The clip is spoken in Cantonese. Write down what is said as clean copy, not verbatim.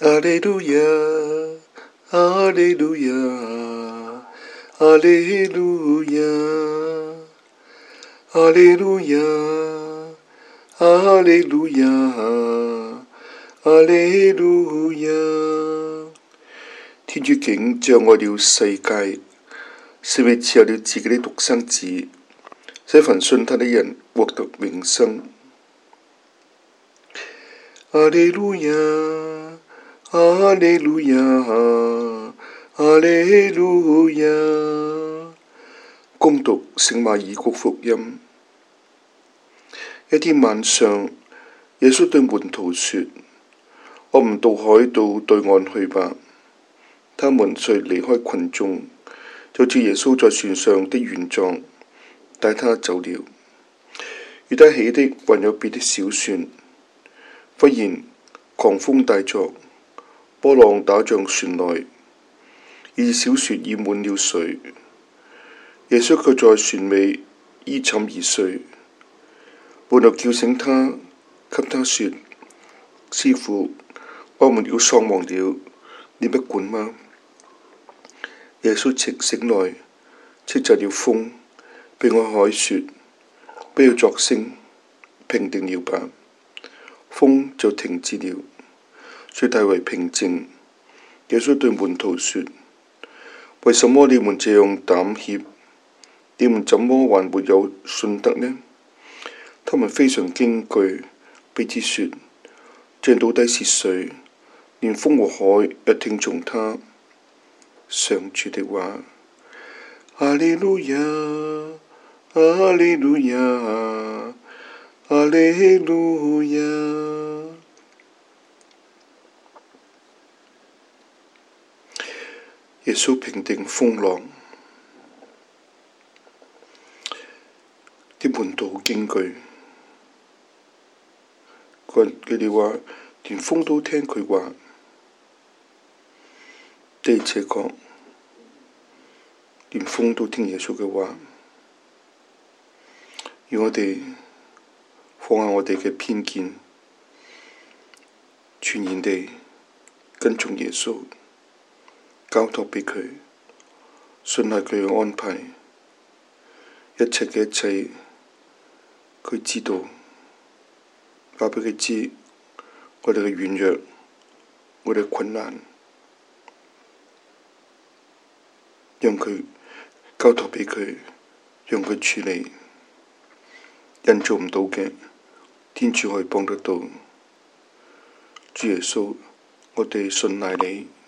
阿利路亞，阿利路亞，阿利路亞，阿利路亞，阿利路亞，阿利路亞。天主竟這樣愛了世界，是為賜下了自己的獨生子，使凡信他的人獲得永生。阿利路亞，阿利路亞，阿利路亞。恭讀聖馬爾谷福音。一天晚上，耶穌對門徒說：我們渡海到對岸去吧。他們遂離開群眾，就照耶穌在船上的原狀，帶他走了。與他起的還有別的小船。忽然狂風大作，波浪打進船內，以致小船已滿了水。耶穌卻在船尾依枕而睡。門徒叫醒他，給他說：師傅，我們要喪亡了，你不管嗎？耶穌醒來，斥責了風，並向海說：不要作聲，平定了吧。風就停止了，水大為平靜。耶穌對門徒說：為什麼你們這樣膽怯？你們怎麼還沒有信德呢？他們非常驚懼，彼此說：這到底是誰？連風和海也聽從他。上主的話。阿利路亞，阿利路亞，阿利路亞。耶穌平定風浪，啲門徒好驚懼，佢哋話連風都聽佢話，的而且確，連風都聽耶穌嘅話。要我哋放下我哋嘅偏見，全然地跟從耶穌，交託俾佢，信賴佢嘅安排，一切嘅一切，佢知道，話俾佢知我哋嘅軟弱，我哋嘅困難，讓佢交託俾佢，讓佢處理。人做唔到嘅，天主可以幫得到。主耶穌，我哋信賴你。